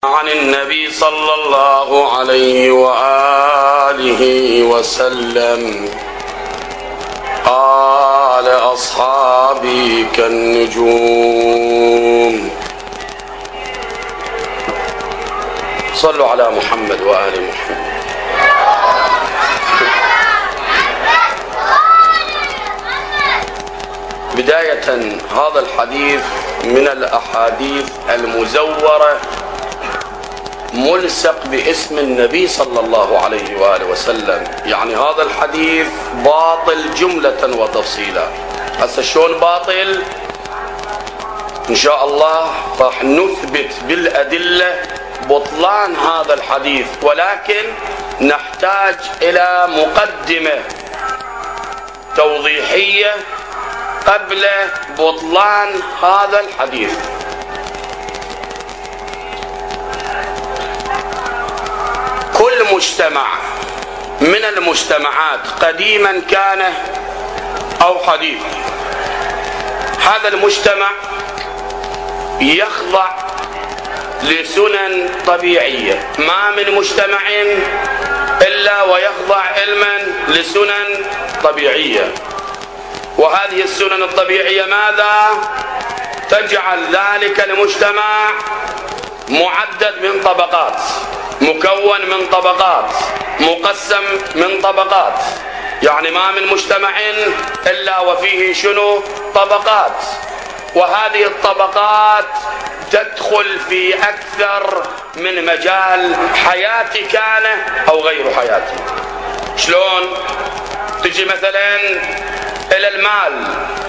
عن النبي صلى الله عليه وآله وسلم قال أصحابي كالنجوم. صلوا على محمد وآل محمد. بداية هذا الحديث من الأحاديث المزورة ملصق باسم النبي صلى الله عليه وآله وسلم، يعني هذا الحديث باطل جملة وتفصيلا. هسه شلون باطل؟ إن شاء الله راح نثبت بالأدلة بطلان هذا الحديث، ولكن نحتاج إلى مقدمة توضيحية قبل بطلان هذا الحديث. كل مجتمع من المجتمعات قديما كان أو حديث، هذا المجتمع يخضع لسنن طبيعية. ما من مجتمع إلا ويخضع علما لسنن طبيعية، وهذه السنن الطبيعية ماذا؟ تجعل ذلك المجتمع معدد من طبقات، مكون من طبقات، مقسم من طبقات. يعني ما من مجتمع إلا وفيه شنو؟ طبقات. وهذه الطبقات تدخل في أكثر من مجال حياتي كان أو غير حياتي. شلون؟ تجي مثلا إلى المال،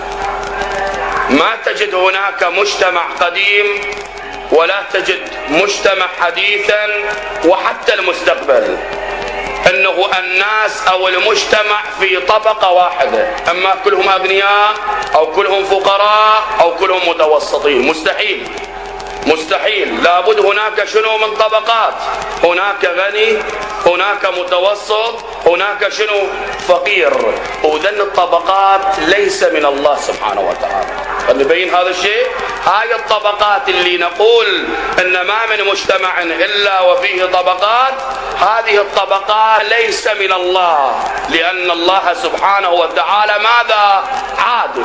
ما تجد هناك مجتمع قديم ولا تجد مجتمع حديثا وحتى المستقبل انه الناس او المجتمع في طبقة واحدة، اما كلهم اغنياء او كلهم فقراء او كلهم متوسطين. مستحيل مستحيل، لابد هناك شنو من طبقات، هناك غني، هناك متوسط، هناك شنو فقير. وذن الطبقات ليس من الله سبحانه وتعالى. نبين هذا الشيء. هاي الطبقات اللي نقول ان ما من مجتمع الا وفيه طبقات، هذه الطبقات ليس من الله، لان الله سبحانه وتعالى ماذا؟ عادل.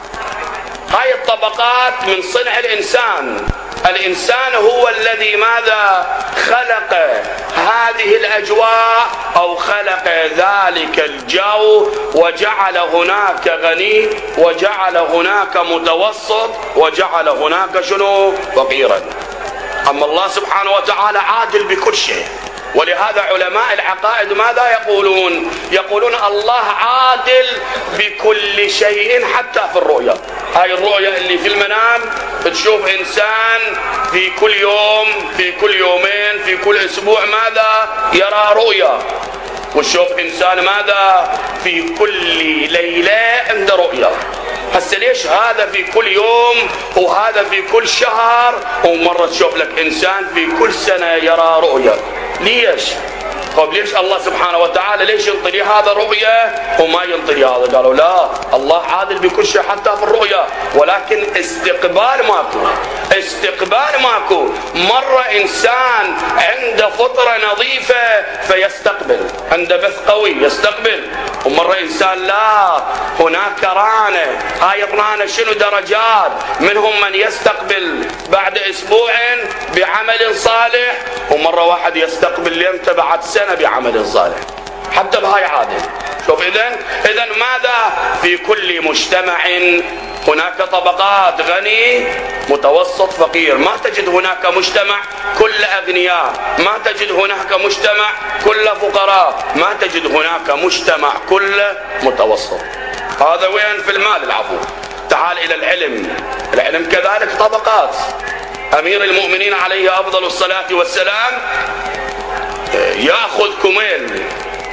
هاي الطبقات من صنع الإنسان. الإنسان هو الذي ماذا؟ خلق هذه الأجواء أو خلق ذلك الجو، وجعل هناك غني وجعل هناك متوسط وجعل هناك شنو؟ فقيرا. أما الله سبحانه وتعالى عادل بكل شيء. ولهذا علماء العقائد ماذا يقولون؟ يقولون الله عادل بكل شيء حتى في الرؤيا. هاي الرؤيا اللي في المنام تشوف إنسان في كل يوم، في كل يومين، في كل أسبوع ماذا؟ يرى رؤيا. وتشوف إنسان ماذا؟ في كل ليلة عنده رؤيا. هسه ليش هذا في كل يوم وهذا في كل شهر، ومرة تشوف لك إنسان في كل سنة يرى رؤيا؟ ليش؟ طيب ليش الله سبحانه وتعالى ليش ينطي هذا رؤيا وما ينطي هذا؟ قالوا لا، الله عادل بكل شيء حتى في الرؤيا، ولكن استقبال ماكو، استقبال ماكو. مرة إنسان عنده فطرة نظيفة فيستقبل، عنده بث قوي يستقبل، ومرة إنسان لا، هناك رانة. هاي الرانة شنو؟ درجات. منهم من يستقبل بعد أسبوع بعمل صالح، ومرة واحد يستقبل ليمتى؟ بعد سنة بعمل صالح. حتى بهاي عادل. شوف إذن ماذا؟ في كل مجتمع هناك طبقات، غني متوسط فقير. ما تجد هناك مجتمع كل أغنياء، ما تجد هناك مجتمع كل فقراء، ما تجد هناك مجتمع كل متوسط. هذا وين؟ في المال العفو. تعال إلى العلم. العلم كذلك طبقات. أمير المؤمنين عليه أفضل الصلاة والسلام يأخذ كميل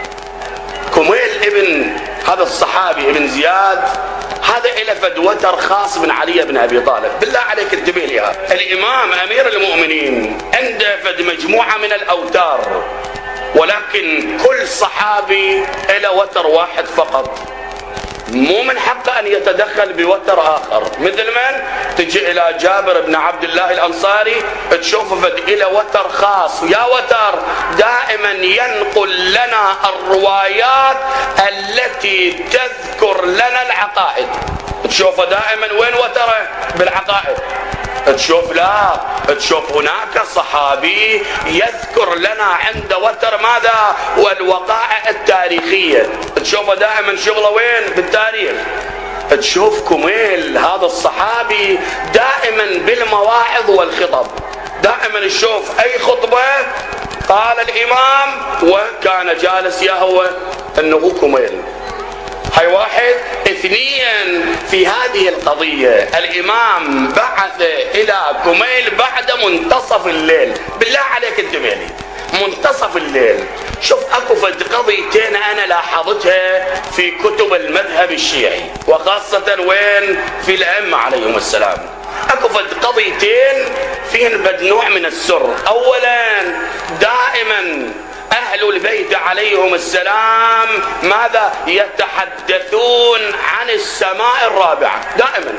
ابن هذا الصحابي ابن زياد، هذا إلى فد وتر خاص من علي بن أبي طالب. بالله عليك انتبه لها. الإمام أمير المؤمنين عنده فد مجموعة من الأوتار، ولكن كل صحابي إلى وتر واحد فقط. مو من حقه أن يتدخل بوتر آخر. مثل من تجي إلى جابر بن عبد الله الأنصاري تشوفه فد إلى وتر خاص، يا وتر دائما ينقل لنا الروايات التي تذكر لنا العقائد. تشوفه دائما وين وتره؟ بالعقائد. تشوف لا، تشوف هناك صحابي يذكر لنا عند وتر ماذا؟ والوقائع التاريخية. تشوفه دائما شغله وين؟ بالتاريخ. تشوف كميل هذا الصحابي دائما بالمواعظ والخطب، دائما تشوف أي خطبة قال الإمام وكان جالس يهوى أنه كميل. هاي واحد. اثنين، في هذه القضية الإمام بعث إلى كميل بعد منتصف الليل. بالله عليك انتبهلي، منتصف الليل. شوف اكو فد قضيتين انا لاحظتها في كتب المذهب الشيعي وخاصة وين؟ في الأئمة عليهم السلام. اكو فد قضيتين فيهن بد نوع من السر. اولا دائما أهل البيت عليهم السلام ماذا؟ يتحدثون عن السماء الرابعة. دائما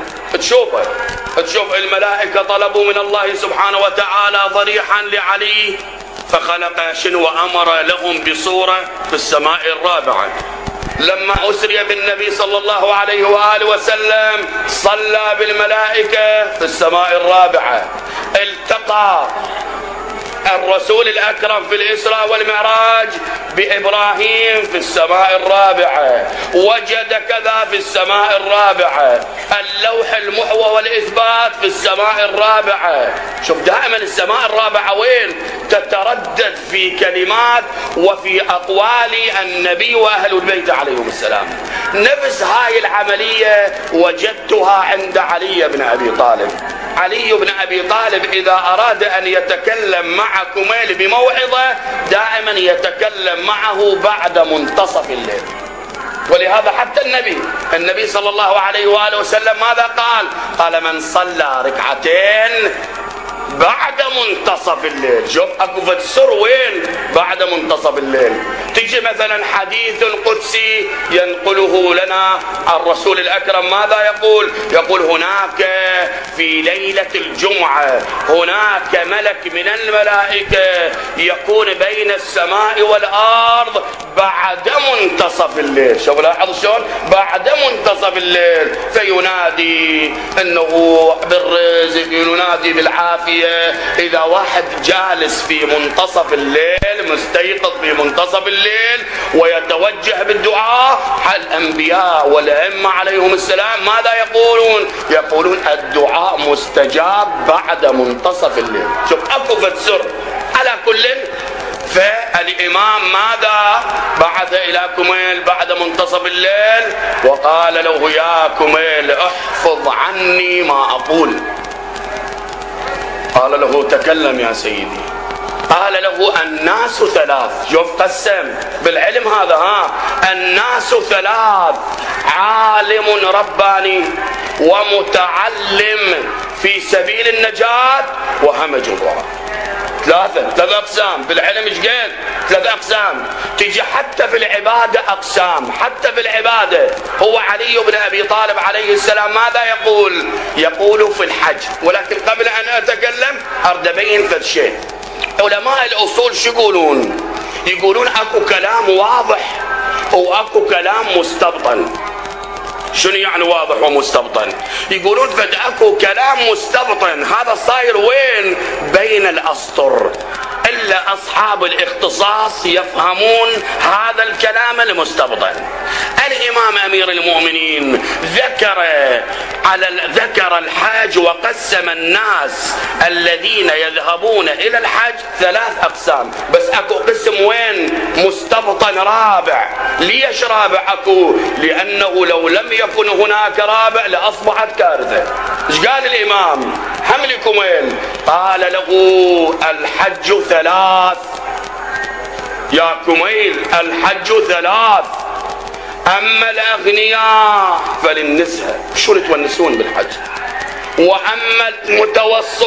تشوف الملائكة طلبوا من الله سبحانه وتعالى ضريحا لعلي فخلق شنو وأمر لهم بصورة في السماء الرابعة. لما أسري بالنبي صلى الله عليه وآله وسلم صلى بالملائكة في السماء الرابعة. التقى الرسول الأكرم في الإسراء والمعراج بإبراهيم في السماء الرابعة. وجد كذا في السماء الرابعة. اللوح المحوى والإثبات في السماء الرابعة. شوف دائما السماء الرابعة وين؟ تتردد في كلمات وفي أقوال النبي وأهل البيت عليهم السلام. نفس هاي العملية وجدتها عند علي بن أبي طالب. علي بن أبي طالب إذا أراد أن يتكلم مع كميل بموعظة دائما يتكلم معه بعد منتصف الليل. ولهذا حتى النبي صلى الله عليه وآله وسلم ماذا قال؟ قال من صلى ركعتين بعد منتصف الليل. شوف اكو فد سر وين؟ بعد منتصف الليل. تجي مثلا حديث قدسي ينقله لنا الرسول الأكرم ماذا يقول؟ يقول هناك في ليلة الجمعة هناك ملك من الملائكة يكون بين السماء والأرض بعد منتصف الليل. شوف لاحظ شلون؟ بعد منتصف الليل فينادي انه بالرزق، ينادي بالعافية. إذا واحد جالس في منتصف الليل مستيقظ في منتصف الليل ويتوجه بالدعاء، الأنبياء والأئمة عليهم السلام ماذا يقولون؟ يقولون الدعاء مستجاب بعد منتصف الليل. شوف أكو فسر. على كل فالإمام ماذا؟ بعث إلى كميل بعد منتصف الليل وقال له يا كميل احفظ عني ما أقول. قال له تكلم يا سيدي. قال له الناس ثلاث. شوف قسم بالعلم هذا. الناس ثلاث: عالم رباني ومتعلم في سبيل النجاة وهمج الوراء. ثلاث أقسام بالعلم. ايش قال؟ 3 أقسام. تيجي حتى في العبادة أقسام. حتى في العبادة هو علي بن أبي طالب عليه السلام ماذا يقول؟ يقول في الحج. ولكن قبل أن أتكلم أريد أبين فد شيء. علماء الأصول شو يقولون؟ يقولون أكو كلام واضح وأكو كلام مستبطن. شنو يعني واضح ومستبطن؟ يقولون فد اكو كلام مستبطن هذا صاير وين؟ بين الأسطر. إلا أصحاب الاختصاص يفهمون هذا الكلام المستبطن. الإمام أمير المؤمنين ذكر الحج وقسم الناس الذين يذهبون إلى الحج 3 أقسام. بس أكو قسم وين؟ مستبطن رابع. ليش رابع أكو؟ لأنه لو لم يكن هناك رابع لأصبحت كارثة. ايش قال الإمام؟ حمل كميل قال له الحج 3. يا كميل الحج 3. أما الأغنياء فللنساء. شو تونسون بالحج؟ وأما المتوسط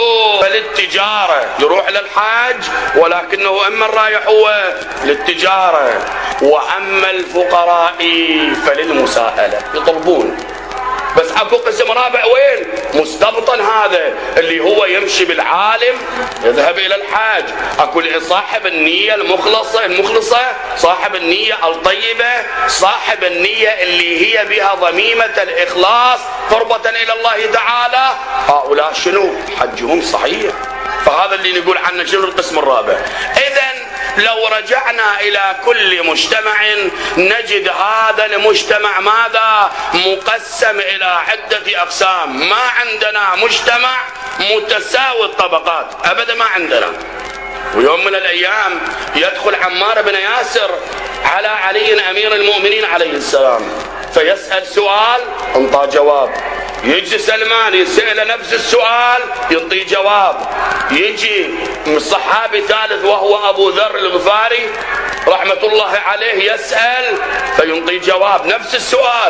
فللتجارة، يروح للحج ولكنه إما رايح هو للتجارة. وأما الفقراء فللمساءلة. يطلبون. بس اكو قسم رابع وين؟ مستبطن، هذا اللي هو يمشي بالعالم يذهب الى الحاج. اكو صاحب النية المخلصة، صاحب النية الطيبة، صاحب النية اللي هي بها ضميمة الإخلاص قربة إلى الله تعالى. هؤلاء شنو؟ حجهم صحيح. فهذا اللي نقول عنه شنو القسم الرابع. إذن لو رجعنا إلى كل مجتمع نجد هذا المجتمع ماذا؟ مقسم إلى عدة أقسام. ما عندنا مجتمع متساوي الطبقات أبدا، ما عندنا. ويوم من الأيام يدخل عمار بن ياسر على علي أمير المؤمنين عليه السلام فيسأل سؤال انطى جواب. يجي سلمان يسأل نفس السؤال ينطي جواب. يجي صحابي ثالث وهو أبو ذر الغفاري رحمة الله عليه يسأل فينطي جواب نفس السؤال.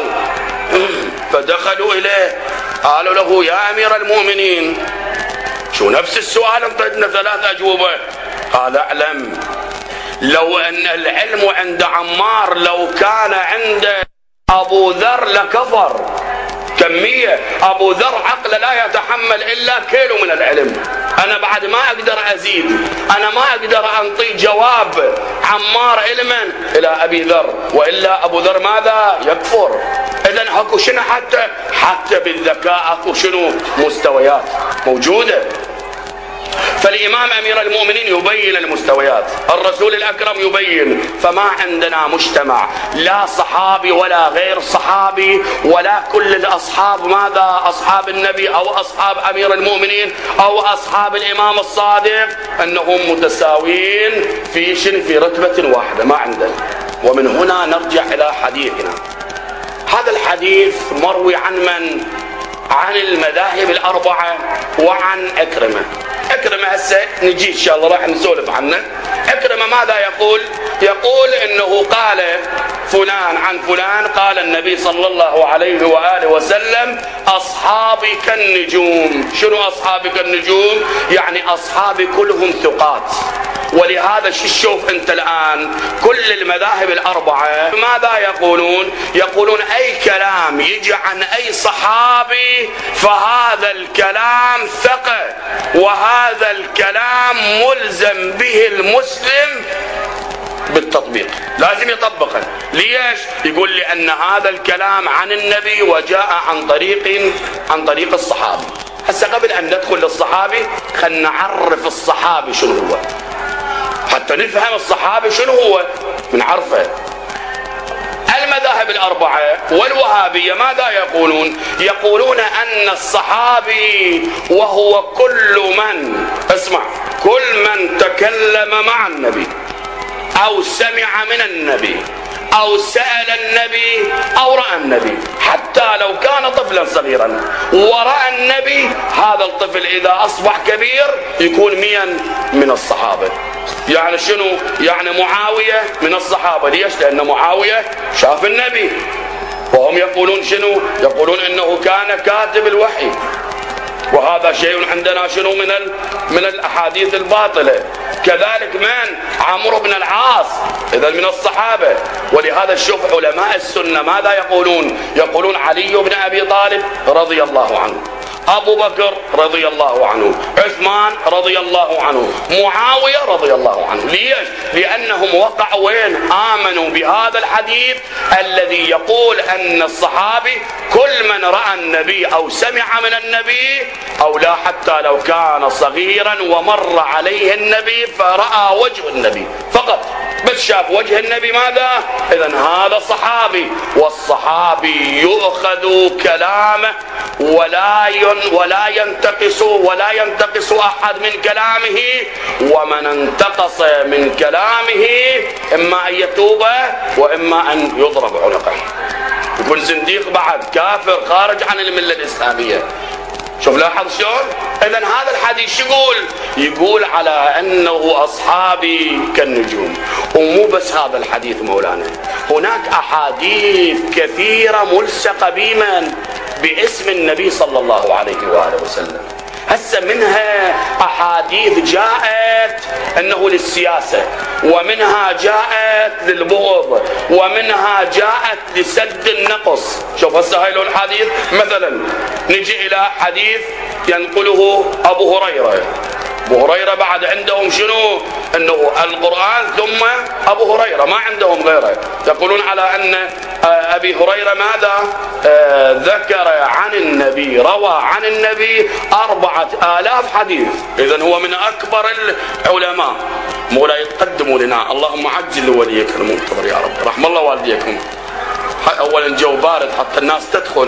فدخلوا إليه قالوا له يا أمير المؤمنين شو نفس السؤال انطيتنا 3 أجوبة؟ قال اعلم لو أن العلم عند عمار لو كان عند أبو ذر لكفر. كمية أبو ذر عقل لا يتحمل إلا كيلو من العلم. أنا بعد ما أقدر أزيد، أنا ما أقدر أنطي جواب عمار علما إلى أبي ذر، وإلا أبو ذر ماذا؟ يكفر. إذن أكو شنو حتى بالذكاء أكو شنو مستويات موجودة. فالإمام أمير المؤمنين يبين المستويات، الرسول الأكرم يبين. فما عندنا مجتمع لا صحابي ولا غير صحابي ولا كل الأصحاب ماذا؟ أصحاب النبي أو أصحاب أمير المؤمنين أو أصحاب الإمام الصادق أنهم متساويين في رتبة واحدة، ما عندنا. ومن هنا نرجع إلى حديثنا. هذا الحديث مروي عن من؟ عن المذاهب الأربعة وعن أكرمة. أكرمة هسه نجي إن شاء الله راح نسولف عنه. أكرمة ماذا يقول؟ يقول إنه قال فلان عن فلان قال النبي صلى الله عليه وآله وسلم أصحابي كالنجوم. شنو أصحابي كالنجوم؟ يعني أصحابي كلهم ثقات. ولهذا شوف أنت الآن كل المذاهب الأربعة ماذا يقولون؟ يقولون أي كلام يجي عن أي صحابي فهذا الكلام ثقة، وهذا الكلام ملزم به المسلم بالتطبيق، لازم يطبقه. ليش؟ يقول لأن هذا الكلام عن النبي وجاء عن طريق الصحابي. هسه قبل أن ندخل للصحابي خلنا نعرف الصحابي شنو هو حتى نفهم الصحابي شنو هو نعرفه. المذاهب الأربعة والوهابية ماذا يقولون؟ يقولون أن الصحابي وهو كل من تكلم مع النبي أو سمع من النبي أو سأل النبي أو رأى النبي، حتى لو كان طفلا صغيرا ورأى النبي، هذا الطفل إذا أصبح كبير يكون من الصحابة. يعني شنو؟ يعني معاوية من الصحابة. ليش؟ لأن معاوية شاف النبي. وهم يقولون شنو؟ يقولون إنه كان كاتب الوحي، وهذا شيء عندنا شنو من الأحاديث الباطلة. كذلك من؟ عمرو بن العاص، إذا من الصحابة. ولهذا شوف علماء السنة ماذا يقولون؟ يقولون علي بن أبي طالب رضي الله عنه، أبو بكر رضي الله عنه، عثمان رضي الله عنه، معاوية رضي الله عنه. ليش؟ لأنهم وقعوا وين؟ آمنوا بهذا الحديث الذي يقول أن الصحابي كل من رأى النبي أو سمع من النبي أو لا، حتى لو كان صغيرا ومر عليه النبي فرأى وجه النبي فقط، بس شاف وجه النبي ماذا؟ إذن هذا صحابي. والصحابي يؤخذ كلامه ولا ينتقص أحد من كلامه، ومن انتقص من كلامه إما أن يتوب وإما أن يضرب عنقه، يكون زنديق بعد، كافر خارج عن الملة الإسلامية. شوف لاحظ شلون؟ إذن هذا الحديث يقول على أنه أصحابي كالنجوم. ومو بس هذا الحديث مولانا، هناك أحاديث كثيرة ملصقة باسم النبي صلى الله عليه وآله وسلم. هسه منها أحاديث جاءت أنه للسياسة، ومنها جاءت للبغض، ومنها جاءت لسد النقص. شوف هسه هاي له الحديث. مثلا نجي إلى حديث ينقله أبو هريرة. أبو هريرة بعد عندهم شنو؟ أنه القرآن ثم أبو هريرة، ما عندهم غيره. يقولون على أن أبي هريرة ماذا؟ ذكر عن النبي، روى عن النبي 4000 حديث. إذن هو من أكبر العلماء. مولا يتقدموا لنا. اللهم عجل لوليك المنتظر يا رب. رحم الله والديكم. أولا الجو بارد حتى الناس تدخل.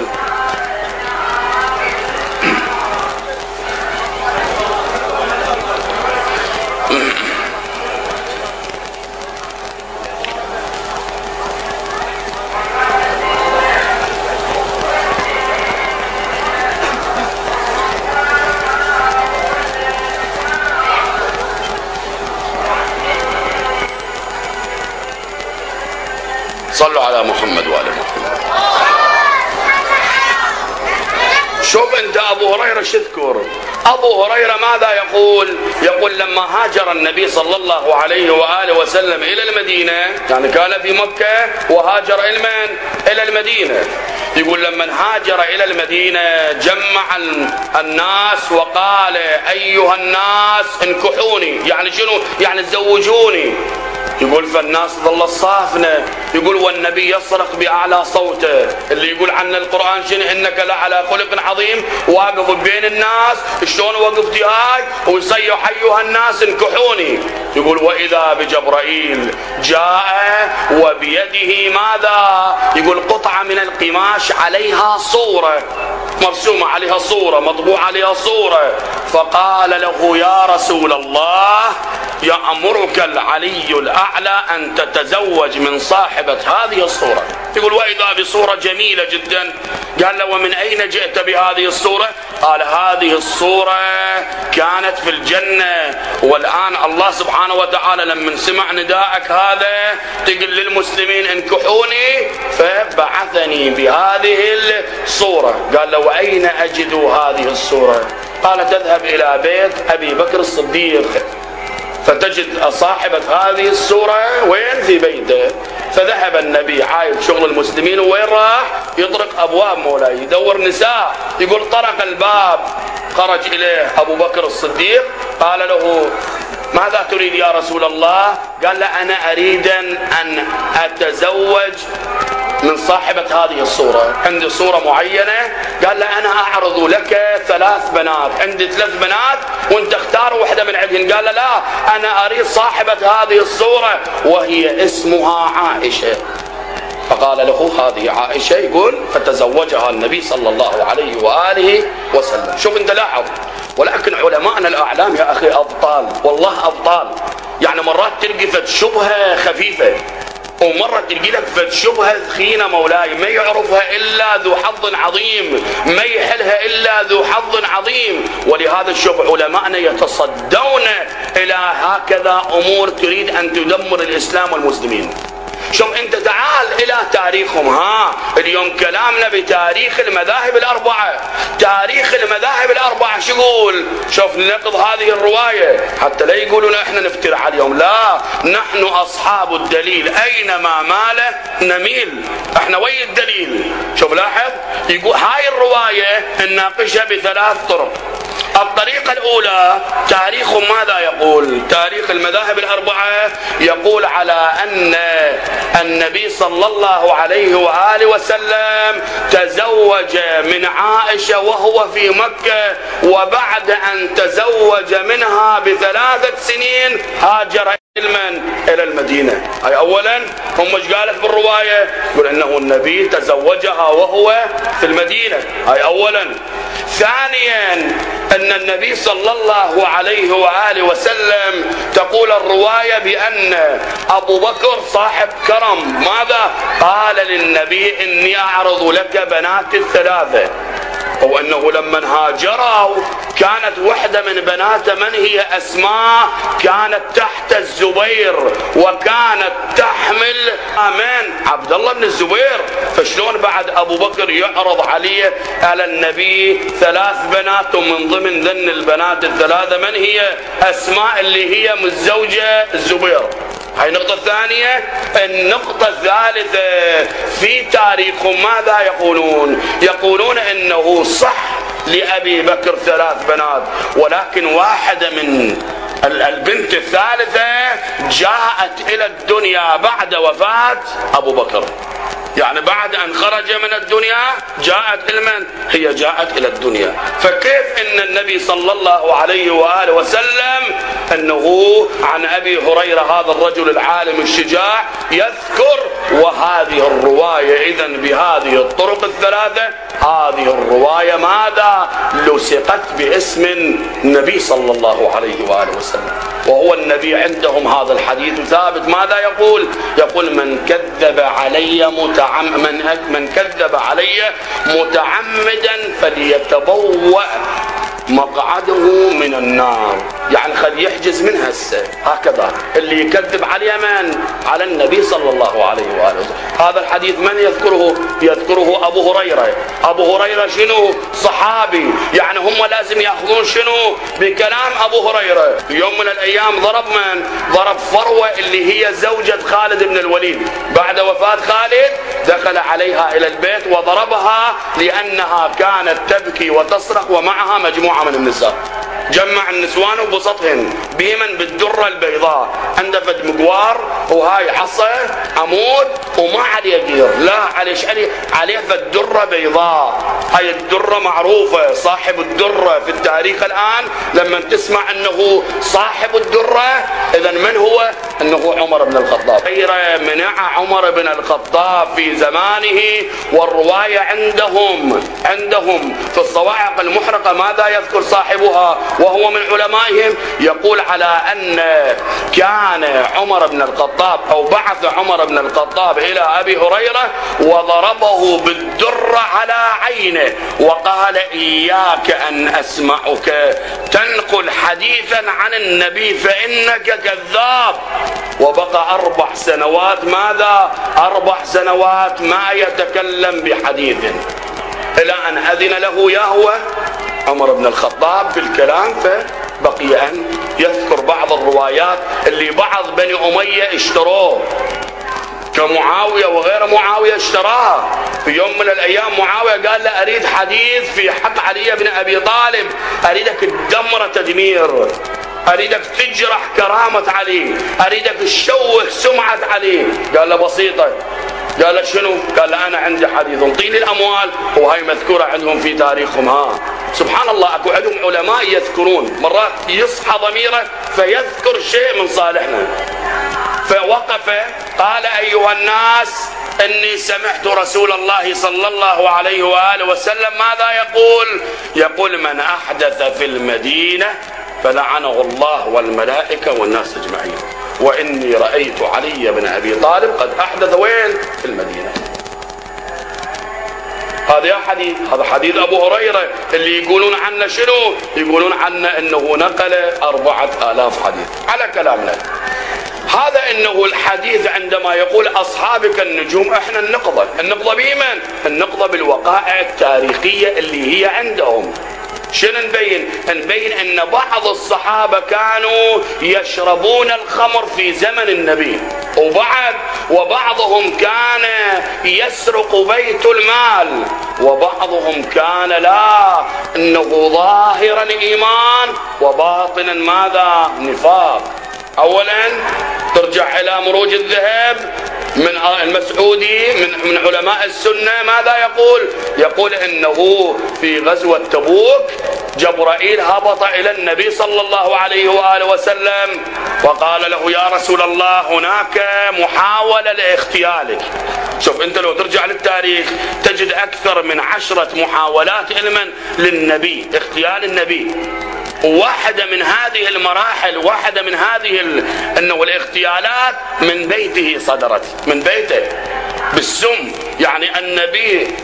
صلوا على محمد وآل محمد. شوف انت ابو هريره شو تذكر؟ ابو هريره ماذا يقول؟ يقول لما هاجر النبي صلى الله عليه واله وسلم الى المدينه، يعني كان في مكه وهاجر الى المدينه. يقول لما هاجر الى المدينه جمع الناس وقال ايها الناس انكحوني، يعني شنو؟ يعني تزوجوني. يقول فالناس ظلت صافنه. يقول والنبي يصرخ باعلى صوته، اللي يقول عنا القران شنو؟ انك لعلى خلق عظيم. واقف بين الناس شلون وقفتي هاي ويصيح ايها الناس انكحوني. يقول واذا بجبرائيل جاء وبيده ماذا؟ يقول قطعه من القماش عليها صوره، مرسومه عليها صوره، مطبوع عليها صوره. فقال له يا رسول الله يأمرك العلي الأعلى أن تتزوج من صاحبة هذه الصورة. يقول وإذا بصورة جميلة جدا. قال له ومن أين جئت بهذه الصورة؟ قال هذه الصورة كانت في الجنة، والآن الله سبحانه وتعالى لما سمع نداءك هذا تقول للمسلمين انكحوني فبعثني بهذه الصورة. قال له وأين أجد هذه الصورة؟ قال تذهب إلى بيت أبي بكر الصديق فتجد صاحبة هذه الصورة وين؟ في بيته. فذهب النبي عايد شغل المسلمين، وين راح؟ يطرق أبواب مولاي، يدور نساء. يقول طرق الباب، خرج إليه أبو بكر الصديق قال له ماذا تريد يا رسول الله؟ قال له أنا أريد أن أتزوج من صاحبة هذه الصورة، عندي صورة معينة. قال له أنا أعرض لك 3 بنات، عندي 3 بنات وانت اختار واحدة من عندهن. قال له لا، أنا أريد صاحبة هذه الصورة وهي اسمها عائشة. فقال له هذه عائشة. يقول فتزوجها النبي صلى الله عليه وآله وسلم. شوف انت لاحظ. ولكن علماءنا الأعلام يا أخي أبطال، والله أبطال. يعني مرات تلقي فد شبهة خفيفة، ومرة تلقي لك فد شبهة ثخينة مولاي، ما يعرفها إلا ذو حظ عظيم، ما يحلها إلا ذو حظ عظيم. ولهذا الشوف علماءنا يتصدون إلى هكذا أمور تريد أن تدمر الإسلام والمسلمين. شوف انت تعال الى تاريخهم. اليوم كلامنا بتاريخ المذاهب الاربعه. تاريخ المذاهب الاربعه شو يقول؟ شوف ننقض هذه الروايه حتى لا يقولون احنا نفتر عليهم. لا، نحن اصحاب الدليل، اينما ماله نميل. احنا وين الدليل؟ شوف لاحظ. يقول هاي الروايه نناقشها ب3 طرق. الطريقة الأولى تاريخهم ماذا يقول؟ تاريخ المذاهب الأربعة يقول على أن النبي صلى الله عليه وآله وسلم تزوج من عائشة وهو في مكة، وبعد أن تزوج منها ب3 سنين هاجر إلى المدينة. هاي أولا. هم ايش قالت بالرواية؟ يقول أنه النبي تزوجها وهو في المدينة. هاي أولا. ثانيا أن النبي صلى الله عليه وآله وسلم تقول الرواية بأن أبو بكر صاحب كرم ماذا؟ قال للنبي إني أعرض لك بنات 3. وأنه لما هاجروا كانت واحدة من بناته من هي؟ أسماء، كانت تحت الزبير وكانت تحمل من عبد الله بن الزبير. فشلون بعد أبو بكر يعرض عليه على النبي 3 بنات، ومن ضمن ذن البنات ال3 من هي؟ أسماء اللي هي متزوجة الزبير. هاي النقطة الثانية. النقطة الثالثة في تاريخهم ماذا يقولون؟ يقولون انه صح لأبي بكر 3 بنات، ولكن واحدة من البنت الثالثة جاءت إلى الدنيا بعد وفاة أبو بكر، يعني بعد أن خرج من الدنيا جاءت المن هي جاءت إلى الدنيا. فكيف أن النبي صلى الله عليه وآله وسلم أنه عن أبي هريرة هذا الرجل العالم الشجاع يذكر، وهذه الرواية إذن بهذه الطرق الثلاثة، هذه الرواية ماذا لصقت باسم النبي صلى الله عليه وآله وسلم، وهو النبي عندهم هذا الحديث ثابت. ماذا يقول؟ يقول من كذب علي من كذب علي متعمدا فليتبوأ مقعده من النار، يعني خلي يحجز منها هسه. هكذا اللي يكذب عليه من؟ على النبي صلى الله عليه وآله وسلم. هذا الحديث من يذكره؟ يذكره أبو هريرة. أبو هريرة شنو؟ صحابي، يعني هم لازم يأخذون شنو؟ بكلام أبو هريرة. يوم من الأيام ضرب من؟ ضرب فروة اللي هي زوجة خالد بن الوليد، بعد وفاة خالد دخل عليها إلى البيت وضربها لأنها كانت تبكي وتصرخ ومعها مجموعة من النساء. جمع النسوان وبسطهن بمن؟ بالدرة البيضاء، عنده فد مقوار وهاي عصا عمود وما عليه قير، لا عليه فد درة بيضاء. هاي الدرة معروفة، صاحب الدرة في التاريخ الآن لما تسمع أنه صاحب الدرة إذن من هو؟ أنه عمر بن الخطاب. غير منع عمر بن الخطاب في زمانه، والرواية عندهم في الصواعق المحرقة ماذا يذكر صاحبها وهو من علمائهم؟ يقول على أن كان عمر بن الخطاب أو بعث عمر بن الخطاب إلى أبي هريرة وضربه بالدرة على عينه وقال إياك أن أسمعك تنقل حديثا عن النبي فإنك كذاب. وبقى 4 سنوات ماذا؟ 4 سنوات ما يتكلم بحديث، إلى أن أذن له يهوه عمر بن الخطاب بالكلام، فبقي أن يذكر بعض الروايات اللي بعض بني أمية اشتروه كمعاوية وغير معاوية اشتراها. في يوم من الأيام معاوية قال له أريد حديث في حق علي بن أبي طالب، أريدك تدمر تدمير، أريدك تجرح كرامة علي، أريدك تشوه سمعة علي. قال له بسيطة. قال له شنو؟ قال له أنا عندي حديث انطيني الأموال، وهي مذكورة عندهم في تاريخهم. سبحان الله، أكو عندهم علماء يذكرون، مرات يصحى ضميره فيذكر شيء من صالحنا. فوقف قال أيها الناس إني سمعت رسول الله صلى الله عليه وآله وسلم ماذا يقول؟ يقول من أحدث في المدينة فلعنه الله والملائكة والناس أجمعين، وإني رأيت علي بن أبي طالب قد أحدث وين؟ في المدينة. هذا حديث، هذا حديث أبو هريرة اللي يقولون عنه شنو؟ يقولون عنه أنه نقل 4000 حديث على كلامنا. هذا انه الحديث عندما يقول اصحابك النجوم، احنا النقضة بمن؟ النقضة بالوقائع التاريخية اللي هي عندهم. شنو نبين ان بعض الصحابة كانوا يشربون الخمر في زمن النبي، وبعضهم كان يسرق بيت المال، وبعضهم كان لا، انه ظاهرا ايمان وباطنا ماذا؟ نفاق. اولا ترجع الى مروج الذهب من المسعودي من علماء السنة ماذا يقول؟ يقول انه في غزوة تبوك جبرائيل هبط الى النبي صلى الله عليه وآله وسلم وقال له يا رسول الله هناك محاولة لاغتيالك. شوف انت لو ترجع للتاريخ تجد اكثر من 10 محاولات للنبي اغتيال النبي. واحدة من هذه المراحل، واحدة من هذه انه الاغتيالات من بيته صدرت، من بيته بالسم. يعني النبي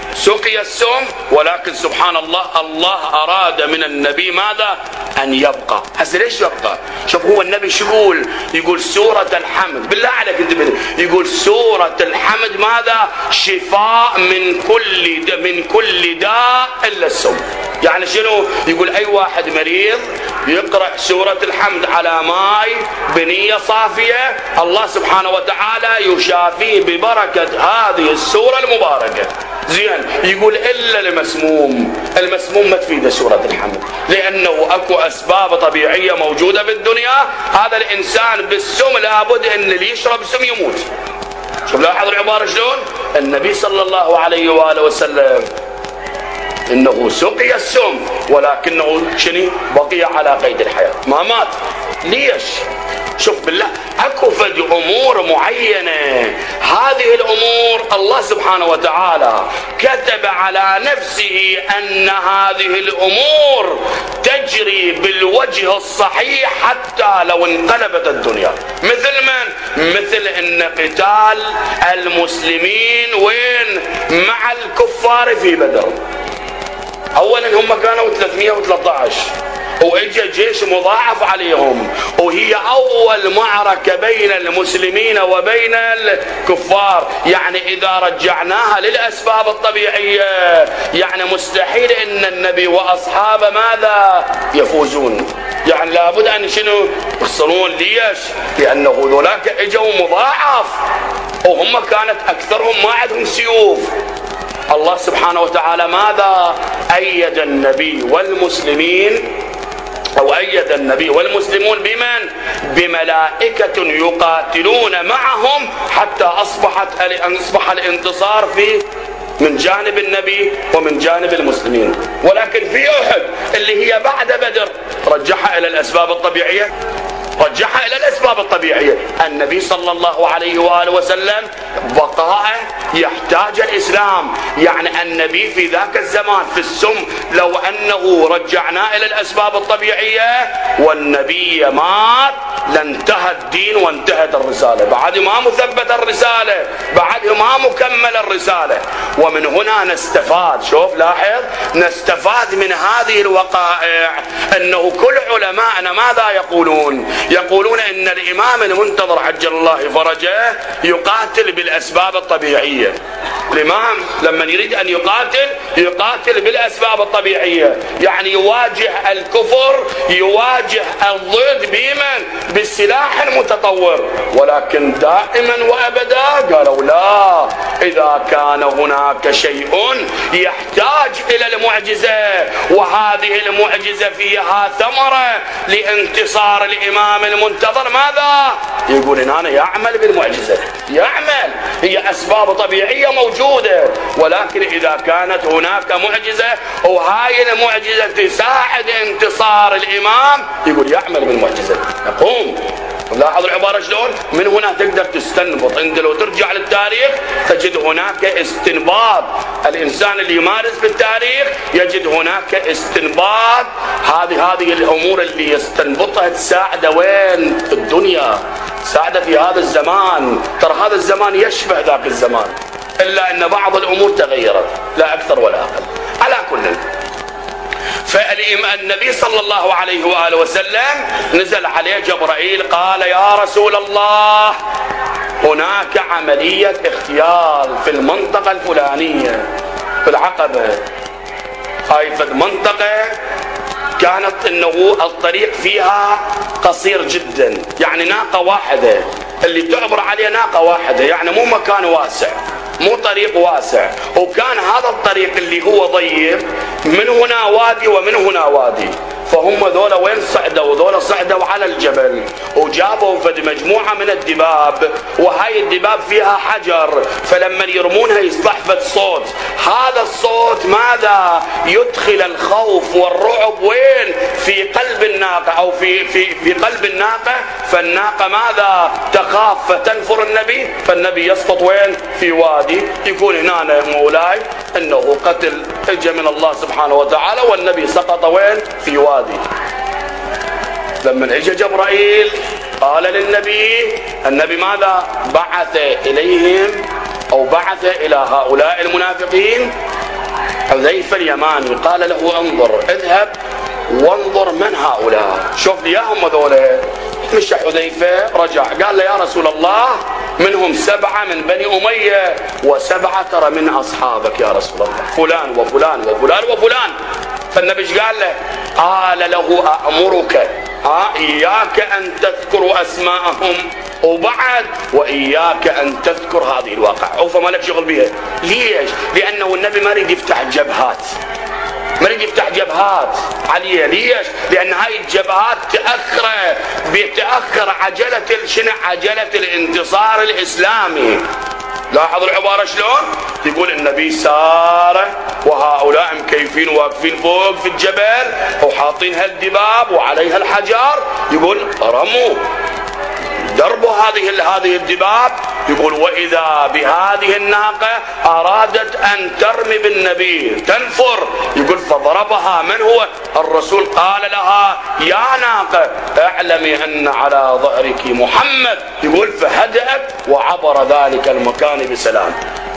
سقي السم، ولكن سبحان الله الله أراد من النبي ماذا؟ أن يبقى. هسه ليش يبقى؟ شوف هو النبي شو يقول سورة الحمد، بالله عليك انت يقول سورة الحمد ماذا؟ شفاء من كل داء إلا السم. يعني شنو؟ يقول أي واحد مريض يقرأ سورة الحمد على ماء بنية صافية، الله سبحانه وتعالى يشافيه ببركة هذه السورة المباركة. زين، يقول إلا المسموم ما تفيده سورة الحمد، لأنه أكو أسباب طبيعية موجودة في الدنيا. هذا الإنسان بالسم لابد أن اللي يشرب سم يموت. شوف لاحظ العبارة شلون؟ النبي صلى الله عليه وآله وسلم إنه سقي السم ولكنه شنو؟ بقي على قيد الحياة، ما مات. ليش؟ شوف بالله اكو فد امور معينه، هذه الامور الله سبحانه وتعالى كتب على نفسه ان هذه الامور تجري بالوجه الصحيح حتى لو انقلبت الدنيا. مثل من؟ مثل ان قتال المسلمين وين؟ مع الكفار في بدر. اولا هم كانوا 313 واجى جيش مضاعف عليهم، وهي اول معركة بين المسلمين وبين الكفار. يعني اذا رجعناها للاسباب الطبيعية يعني مستحيل ان النبي واصحابه ماذا؟ يفوزون. يعني لابد ان شنو؟ يخسرون. ليش؟ لانه ذولاك اجوا مضاعف وهم كانت اكثرهم ما عندهم سيوف. الله سبحانه وتعالى ماذا؟ أيد النبي والمسلمين، أو أيد النبي والمسلمون بمن؟ بملائكة يقاتلون معهم حتى أصبح الانتصار من جانب النبي ومن جانب المسلمين. ولكن في أحد اللي هي بعد بدر رجعها إلى الأسباب الطبيعية، رجعها إلى الأسباب الطبيعية. النبي صلى الله عليه وآله وسلم بقاءه يحتاج الإسلام. يعني النبي في ذاك الزمان في السم لو أنه رجعناه إلى الأسباب الطبيعية والنبي مات لانتهى الدين وانتهت الرسالة. بعد ما مثبت الرسالة، بعد ما مكمل الرسالة. ومن هنا نستفاد، شوف لاحظ، نستفاد من هذه الوقائع أنه كل علماءنا ماذا يقولون؟ يقولون ان الامام المنتظر عجل الله فرجه يقاتل بالاسباب الطبيعيه. الامام لما يريد ان يقاتل بالاسباب الطبيعيه، يعني يواجه الكفر، يواجه الضد بمن؟ بالسلاح المتطور. ولكن دائما وابدا قالوا لا، اذا كان هناك شيء يحتاج الى المعجزه وهذه المعجزه فيها ثمره لانتصار الامام المنتظر، ماذا يقول؟ إن أنا يعمل بالمعجزة، يعمل، هي أسباب طبيعية موجودة، ولكن إذا كانت هناك معجزة وهاي المعجزة تساعد انتصار الإمام يقول يعمل بالمعجزة، يقوم. لاحظ العبارة شلون؟ من هنا تقدر تستنبط. انت لو ترجع للتاريخ تجد هناك استنباط. الانسان اللي يمارس بالتاريخ يجد هناك استنباط. هذه الامور اللي يستنبطها تساعده وين؟ في الدنيا، تساعده في هذا الزمان. ترى هذا الزمان يشبه ذاك الزمان، الا ان بعض الامور تغيرت لا اكثر ولا اقل. على كل، فالنبي صلى الله عليه وآله وسلم نزل عليه جبرائيل قال يا رسول الله هناك عملية اغتيال في المنطقة الفلانية في العقبة. هاي في المنطقة كانت انه الطريق فيها قصير جدا، يعني ناقة واحدة اللي تعبر عليه ناقة واحدة، يعني مو مكان واسع، مو طريق واسع. وكان هذا الطريق اللي هو ضيق، من هنا وادي ومن هنا وادي. فهم ذولا وين صعدوا؟ ذولا صعدوا على الجبل وجابوا فد مجموعة من الدباب، وهاي الدباب فيها حجر، فلما يرمونها يصبح فد صوت. هذا الصوت ماذا؟ يدخل الخوف والرعب وين؟ في قلب الناقة أو في قلب الناقة. فالناقة ماذا؟ تخاف فتنفر النبي، فالنبي يسقط وين؟ في وادي. يكون هنا مولاي انه قتل اجى من الله سبحانه وتعالى، والنبي سقط وين؟ في وادي. لما اجى جبرائيل قال للنبي، النبي ماذا؟ بعث اليهم او بعث الى هؤلاء المنافقين حذيفة اليماني قال له انظر، اذهب وانظر من هؤلاء، شوف لي اياهم هذول. مشى حذيفة رجع قال له يا رسول الله منهم 7 من بني أمية و7 ترى من أصحابك يا رسول الله، فلان وفلان وفلان وفلان. فالنبي قال له؟ قال له أأمرك إياك أن تذكر أسماءهم وبعد وإياك أن تذكر هذه الواقع. عوفة ما لك شغل بها. ليش؟ لأنه النبي ما يريد يفتح جبهات، ما يريد يفتح جبهات عليه. ليش؟ لأن هاي الجبهات بتأخر عجلة الانتصار الإسلامي. لاحظ العبارة شلون؟ يقول النبي سار وهؤلاء مكيفين واقفين فوق في الجبل وحاطين هالدباب وعليها الحجار، يقول رموا دربوا هذه الدباب. يقول وإذا بهذه الناقة أرادت أن ترمي بالنبي تنفر، يقول فضربها من هو؟ الرسول. قال لها يا ناقة اعلمي أن على ظهرك محمد، يقول فهدأت وعبر ذلك المكان بسلام.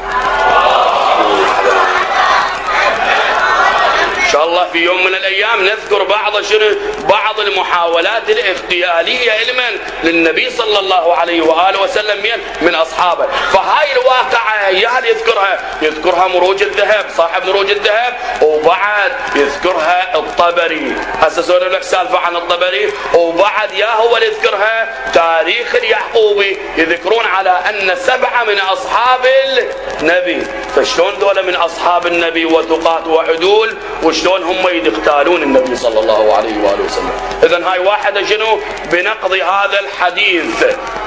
إن شاء الله في يوم من الأيام نذكر بعض المحاولات الاغتيالية للنبي صلى الله عليه وآله وسلم من أصحابه. فهاي الواقعة يا يذكرها مروج الذهب، صاحب مروج الذهب، وبعد يذكرها الطبري. هسه سولف لك سالفة عن الطبري، وبعد يا هو اللي يذكرها تاريخ اليعقوبي، يذكرون على أن 7 من أصحاب النبي. فشلون دول من أصحاب النبي وثقات وعدول، وشلون هم يقتالون النبي صلى الله عليه وآله وسلم. إذن هاي واحدة شنو بنقض هذا الحديث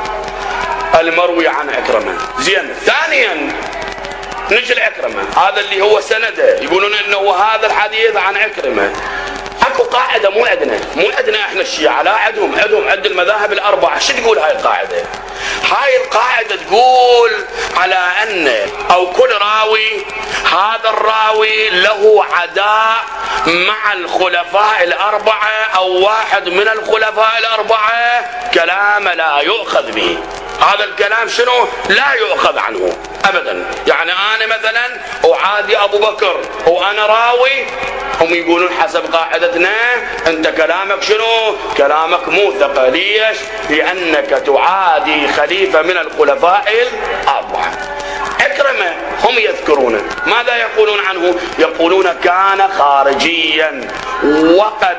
المروي عن عكرمة. زين، ثانيا نجي لعكرمة، هذا اللي هو سنده، يقولون انه هذا الحديث عن عكرمة. اكو قاعدة مو عندنا احنا الشيعة، لا عندهم عند المذاهب الأربعة. شو تقول هاي القاعدة؟ هاي القاعدة تقول على ان او كل راوي، هذا الراوي له عداء مع الخلفاء الأربعة او واحد من الخلفاء الأربعة، كلام لا يؤخذ به. هذا الكلام شنو؟ لا يؤخذ عنه ابدا. يعني انا مثلا اعادي ابو بكر وانا راوي، هم يقولون حسب قاعدتنا انت كلامك شنو؟ كلامك موثق. ليش؟ لانك تعادي خليفه من الخلفاء الاربعه. عكرمة هم يذكرونه، ماذا يقولون عنه؟ يقولون كان خارجيا وقد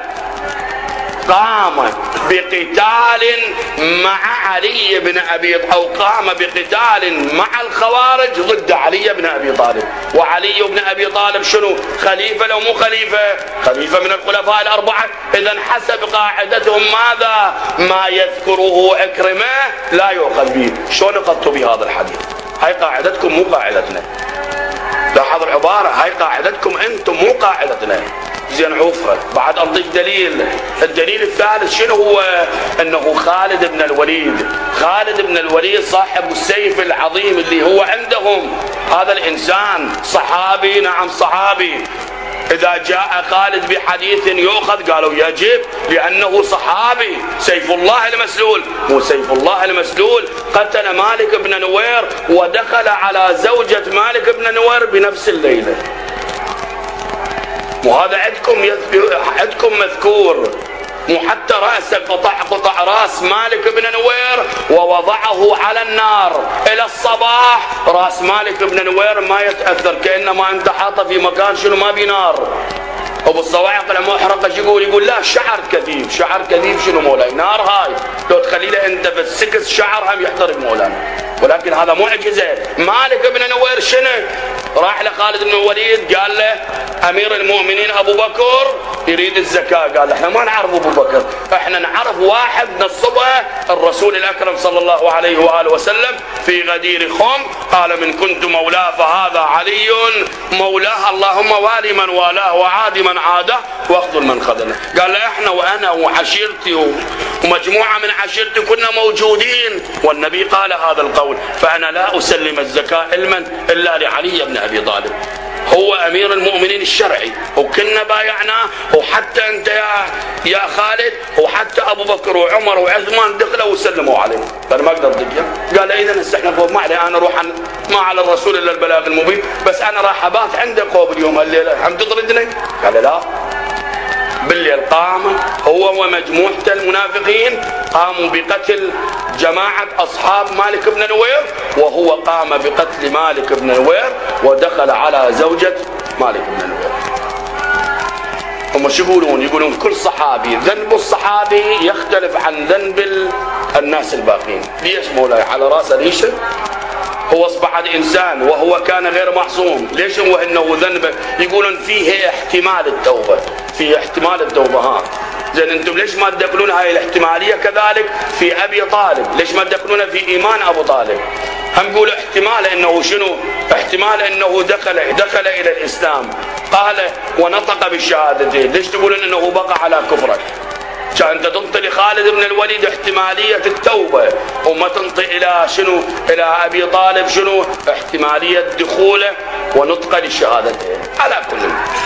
قام بقتال مع علي بن أبي، أو قام بقتال مع الخوارج ضد علي بن أبي طالب. وعلي بن أبي طالب شنو؟ خليفة لو مو خليفة؟ خليفة من الخلفاء الأربعة. إذن حسب قاعدتهم ماذا؟ ما يذكره عكرمة لا يؤخذ به. شلون أخذتوا بهذا الحديث؟ هاي قاعدتكم مو قاعدتنا. لاحظوا العبارة، هاي قاعدتكم أنتم مو قاعدتنا. زين عوفها. بعد أضيف دليل. الدليل الثالث شنو هو؟ أنه خالد بن الوليد صاحب السيف العظيم اللي هو عندهم. هذا الإنسان صحابي، نعم صحابي. إذا جاء خالد بحديث يؤخذ، قالوا يجب لأنه صحابي. سيف الله المسلول، مو سيف الله المسلول قتل مالك بن نوير ودخل على زوجة مالك بن نوير بنفس الليلة. وهذا عندكم مذكور. مو حتى رأسه قطع رأس مالك بن نوير ووضعه على النار إلى الصباح. رأس مالك بن نوير ما يتأثر، كأنما أنت حاطه في مكان شنو ما بنار. أبو الصواعق لما أحرق يقول لا شعر كثيف شنو مولاي؟ نار هاي لو تخلي له أنت في السكس شعر هم يحترق مولانا. ولكن هذا معجزة. مالك بن نوير شنو؟ راح لخالد بن الوليد قال له أمير المؤمنين أبو بكر يريد الزكاة. قال احنا ما نعرف أبو بكر، احنا نعرف واحد نصبه الرسول الأكرم صلى الله عليه وآله وسلم في غدير خم. قال من كنت مولاه فهذا علي مولاه، اللهم والي من والاه وعادي من عاده واخذل من خذله. قال له احنا وانا وعشيرتي ومجموعة من عشيرتي كنا موجودين والنبي قال هذا القول، فأنا لا أسلم الزكاة علما إلا لعلي بن أبي طالب، هو أمير المؤمنين الشرعي، وكنا بايعناه. وحتى أنت يا خالد، وحتى أبو بكر وعمر وعثمان دخلوا وسلموا عليه. قال ما اقدر ادق. قال اذا هسه احنا فوق، ما علي، انا اروح ما على الرسول الا البلاغ المبين، بس انا راح ابات عندك فوق اليوم الليله، عم تطردني؟ قال لا. بالليل قام هو ومجموعة المنافقين قاموا بقتل جماعة أصحاب مالك بن نوير، وهو قام بقتل مالك بن نوير ودخل على زوجة مالك بن نوير. هم شو يقولون؟ يقولون كل صحابي ذنب الصحابي يختلف عن ذنب الناس الباقين. ليش مولاي؟ على راسه ريشه؟ هو اصبح انسان وهو كان غير معصوم، ليش هو انه ذنبه؟ يقولون فيه احتمال التوبه، فيه احتمال التوبه. ها زين، انتم ليش ما تدخلون هاي الاحتماليه كذلك في ابي طالب؟ ليش ما تدخلونها في ايمان ابو طالب؟ هم يقولوا احتمال انه شنو؟ احتمال انه دخل الى الاسلام، قال ونطق بالشهادتين. ليش تقولون انه بقى على كفرك؟ كان انت تنطي لخالد بن الوليد احتماليه التوبه، وما تنطي الى شنو؟ الى ابي طالب شنو؟ احتماليه دخوله ونطق للشهادتين. على كل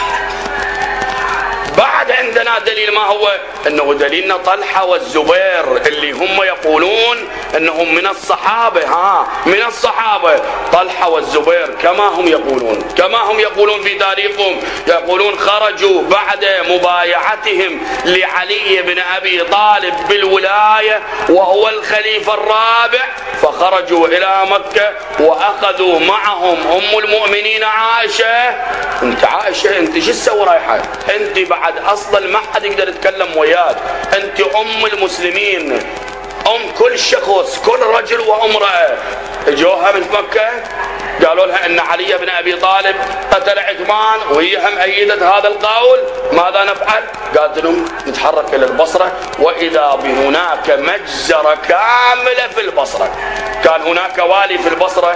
بعد عندنا دليل، ما هو؟ انه دليلنا طلحه والزبير اللي هم يقولون انهم من الصحابه. من الصحابه طلحه والزبير كما هم يقولون في تاريخهم، يقولون خرجوا بعد مبايعتهم لعلي بن ابي طالب بالولايه وهو الخليفه الرابع، فخرجوا الى مكه واخذوا معهم ام المؤمنين عائشه. انت عائشه انت شو تسوي رايحه؟ انت بعد اصلا ما حد يقدر يتكلم وياك، انت ام المسلمين، ام كل شخص، كل رجل وامراه. اجوها من مكه قالوا لها ان علي بن ابي طالب قتل عثمان، وهي هم ايدت هذا القول. ماذا نفعل؟ قالت لهم نتحرك الى البصره، واذا بهناك مجزره كامله في البصره. كان هناك والي في البصره،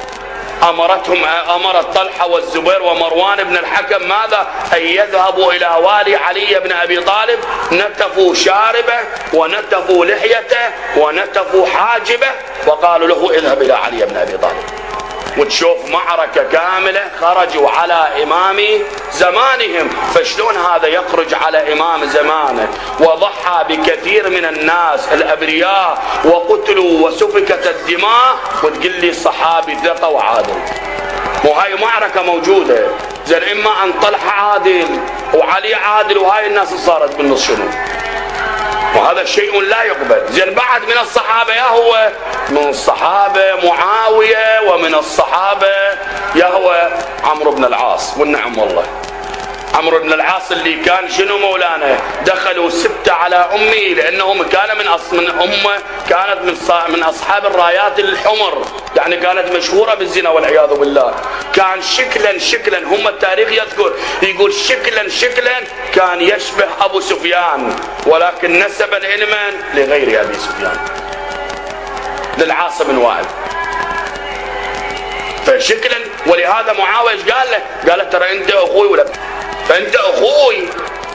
أمرت طلحة والزبير ومروان بن الحكم ماذا؟ أن يذهبوا إلى والي علي بن أبي طالب، نتفوا شاربه ونتفوا لحيته ونتفوا حاجبه، وقالوا له اذهب إلى علي بن أبي طالب. وتشوف معركة كاملة خرجوا على إمام زمانهم، فشلون هذا يخرج على إمام زمانه وضحى بكثير من الناس الأبرياء وقتلوا وسفكت الدماء، وتقول لي صحابي ثقة وعادل؟ وهاي معركة موجودة. زين إما أن طلحة عادل وعلي عادل، وهاي الناس صارت بالنص شنو؟ وهذا شيء لا يقبل. زين بعد من الصحابة يا هو من الصحابة معاوية، ومن الصحابة يا هو عمرو بن العاص. والنعم والله عمرو بن العاص اللي كان شنو مولانا؟ دخلوا 6 على أمي، لأنهم كان من أمه كانت من أصحاب الرايات الحمر، يعني كانت مشهورة بالزنا والعياذ بالله. كان شكلا هم التاريخ يذكر يقول شكلا كان يشبه أبو سفيان، ولكن نسبا علما لغير أبي سفيان، للعاص بن وائل. فشكلا، ولهذا معاوية قال له؟ قال ترى أنت أخوي، ولا فأنت أخوي.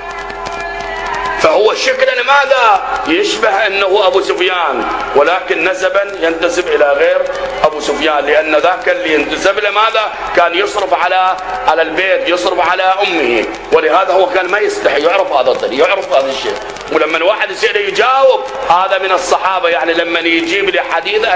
فهو شكلا ماذا؟ يشبه أنه أبو سفيان، ولكن نسبا ينتسب إلى غير أبو سفيان، لأن ذاك اللي ينتسب له ماذا؟ كان يصرف على البيت، يصرف على أمه، ولهذا هو كان ما يستحي يعرف هذا الطريق، يعرف هذا الشيء. ولما الواحد يسأله يجاوب هذا من الصحابة، يعني لما يجيب لي حديث